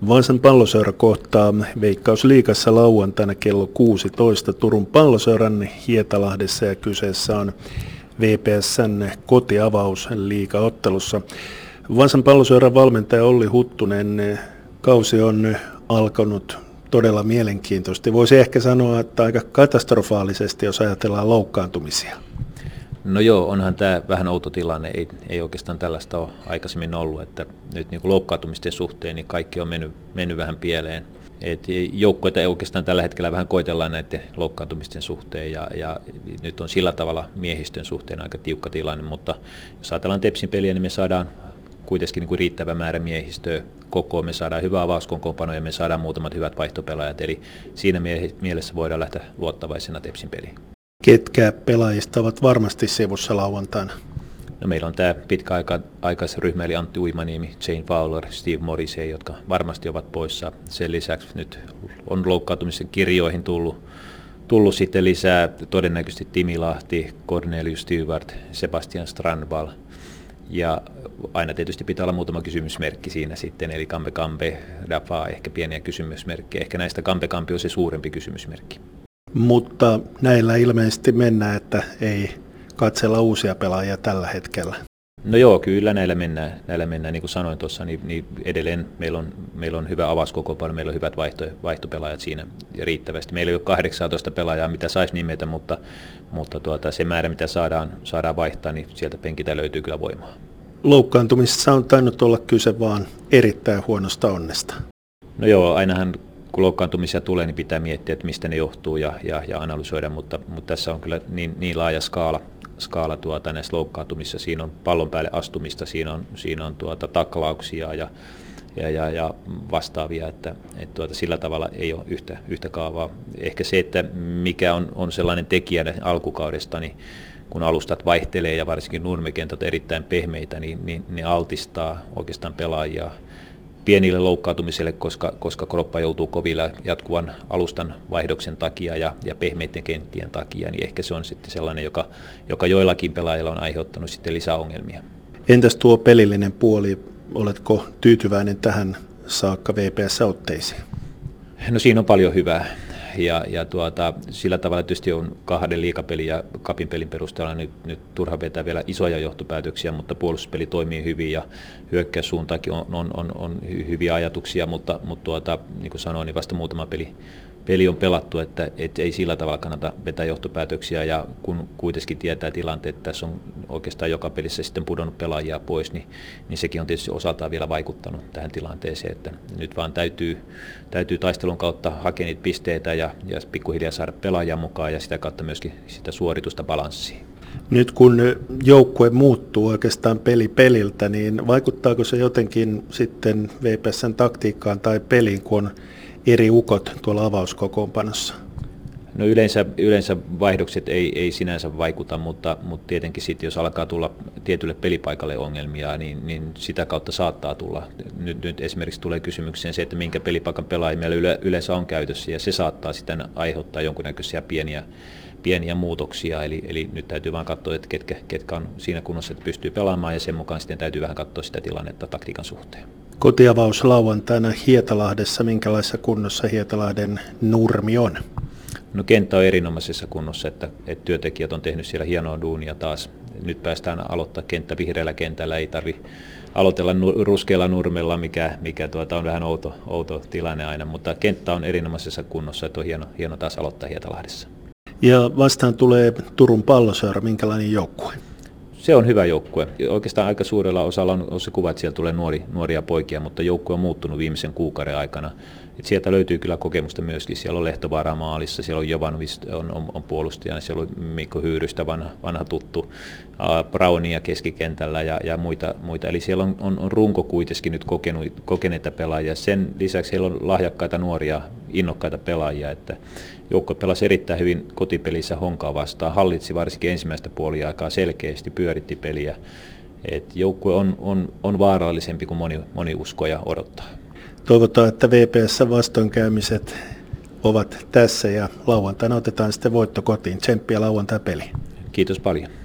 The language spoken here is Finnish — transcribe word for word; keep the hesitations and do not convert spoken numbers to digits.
Vaasan Palloseura kohtaa Veikkausliigassa lauantaina kello kuusitoista Turun Palloseuran Hietalahdessa ja kyseessä on V P S:n kotiavaus liigaottelussa. Vaasan Palloseuran valmentaja Olli Huttunen, kausi on alkanut todella mielenkiintoisesti. Voisi ehkä sanoa, että aika katastrofaalisesti, jos ajatellaan loukkaantumisia. No joo, onhan tämä vähän outo tilanne, ei, ei oikeastaan tällaista ole aikaisemmin ollut, että nyt niin kuin loukkaantumisten suhteen niin kaikki on mennyt, mennyt vähän pieleen. Et joukkueita ei oikeastaan tällä hetkellä vähän koitellaan näiden loukkaantumisten suhteen ja, ja nyt on sillä tavalla miehistön suhteen aika tiukka tilanne, mutta jos ajatellaan Tepsin peliä, niin me saadaan kuitenkin niin kuin riittävä määrä miehistöä kokoon, me saadaan hyvä avauskokoonpano ja me saadaan muutamat hyvät vaihtopelaajat, eli siinä mielessä voidaan lähteä luottavaisena Tepsin peliin. Ketkä pelaajista ovat varmasti sivussa lauantaina? No meillä on tämä pitkäaikaisen ryhmä, eli Antti Uimaniemi, Jane Fowler, Steve Morrissey, jotka varmasti ovat poissa. Sen lisäksi nyt on loukkaantumisen kirjoihin tullut, tullut sitten lisää todennäköisesti Timi Lahti, Cornelius Stewart, Sebastian Strandvall. Ja aina tietysti pitää olla muutama kysymysmerkki siinä sitten, eli Kampe Kampe, Dafa, ehkä pieniä kysymysmerkkejä. Ehkä näistä Kampe Kampe on se suurempi kysymysmerkki. Mutta näillä ilmeisesti mennään, että ei katsella uusia pelaajia tällä hetkellä. No joo, kyllä näillä mennään. Näillä mennään. Niin kuin sanoin tuossa, niin, niin edelleen meillä on, meillä on hyvä avauskokoonpano, meillä on hyvät vaihto, vaihtopelaajat siinä riittävästi. Meillä ei ole kahdeksantoista pelaajaa, mitä saisi nimetä, mutta, mutta tuota, se määrä, mitä saadaan, saadaan vaihtaa, niin sieltä penkitä löytyy kyllä voimaa. Loukkaantumisessa on tainnut olla kyse vaan erittäin huonosta onnesta. No joo, ainahan kun loukkaantumisia tulee, niin pitää miettiä, että mistä ne johtuu ja, ja, ja analysoida, mutta, mutta tässä on kyllä niin, niin laaja skaala, skaala tuota, näissä loukkaantumissa. Siinä on pallon päälle astumista, siinä on, siinä on tuota, taklauksia ja, ja, ja, ja vastaavia, että, että tuota, sillä tavalla ei ole yhtä, yhtä kaavaa. Ehkä se, että mikä on, on sellainen tekijä alkukaudesta, niin kun alustat vaihtelee ja varsinkin nurmikentät erittäin pehmeitä, niin, niin ne altistaa oikeastaan pelaajia pienille loukkaantumiselle, koska, koska kroppa joutuu kovilla jatkuvan alustan vaihdoksen takia ja, ja pehmeiden kenttien takia, niin ehkä se on sitten sellainen, joka, joka joillakin pelaajilla on aiheuttanut sitten lisäongelmia. Entäs tuo pelillinen puoli, oletko tyytyväinen tähän saakka V P S-otteisiin? No siinä on paljon hyvää. Ja, ja tuota, sillä tavalla tietysti on kahden liigapelin ja kapin pelin perusteella nyt, nyt turha vetää vielä isoja johtopäätöksiä, mutta puolustuspeli toimii hyvin ja hyökkäyssuuntaakin on, on, on, on hyviä ajatuksia, mutta, mutta tuota, niin kuin sanoin, niin vasta muutama peli, peli on pelattu, että et ei sillä tavalla kannata vetää johtopäätöksiä ja kun kuitenkin tietää tilanteet, että tässä on oikeastaan joka pelissä sitten pudonnut pelaajia pois, niin, niin sekin on tietysti osaltaan vielä vaikuttanut tähän tilanteeseen, että nyt vaan täytyy, täytyy taistelun kautta hakea niitä pisteitä ja, ja pikkuhiljaa saada pelaajia mukaan ja sitä kautta myöskin sitä suoritusta balanssiin. Nyt kun joukkue muuttuu oikeastaan peli peliltä, niin vaikuttaako se jotenkin sitten V P S:n taktiikkaan tai peliin, kun on eri ukot tuolla avauskokoonpanossa? No yleensä, yleensä vaihdokset ei, ei sinänsä vaikuta, mutta, mutta tietenkin sitten jos alkaa tulla tietylle pelipaikalle ongelmia, niin, niin sitä kautta saattaa tulla. Nyt, nyt esimerkiksi tulee kysymykseen se, että minkä pelipaikan pelaajia meillä yle, yleensä on käytössä, ja se saattaa sitten aiheuttaa jonkunnäköisiä pieniä, pieniä muutoksia. Eli, eli nyt täytyy vain katsoa, että ketkä, ketkä on siinä kunnossa, että pystyy pelaamaan, ja sen mukaan sitten täytyy vähän katsoa sitä tilannetta taktiikan suhteen. Kotiavaus lauantaina Hietalahdessa. Minkälaisessa kunnossa Hietalahden nurmi on? No kenttä on erinomaisessa kunnossa, että, että työntekijät on tehnyt siellä hienoa duunia taas. Nyt päästään aloittaa kenttä vihreällä kentällä, ei tarvitse aloitella ruskealla nurmella, mikä, mikä tuota on vähän outo, outo tilanne aina, mutta kenttä on erinomaisessa kunnossa, että on hieno, hieno taas aloittaa Hietalahdessa. Ja vastaan tulee Turun Palloseura, minkälainen joukkue? Se on hyvä joukkue. Oikeastaan aika suurella osalla on se kuva, että siellä tulee nuori, nuoria poikia, mutta joukkue on muuttunut viimeisen kuukauden aikana. Et sieltä löytyy kyllä kokemusta myöskin. Siellä on Lehtovaara maalissa, siellä on Jovanovic on, on, on puolustajana, siellä on Mikko Hyyrystä, vanha, vanha tuttu, uh, Brownia keskikentällä ja, ja muita, muita. Eli siellä on, on, on runko kuitenkin nyt kokenut, kokeneita pelaajia. Sen lisäksi siellä on lahjakkaita nuoria, innokkaita pelaajia. Että joukkue pelasi erittäin hyvin kotipelissä Honkaa vastaan, hallitsi varsinkin ensimmäistä puoliaikaa selkeästi, pyöritti peliä. Et joukkue on, on, on vaarallisempi kuin moni, moni uskoo ja odottaa. Toivotaan, että V P S-vastoinkäymiset ovat tässä ja lauantaina otetaan sitten voitto kotiin. Tsemppiä lauantai-peliin. Kiitos paljon.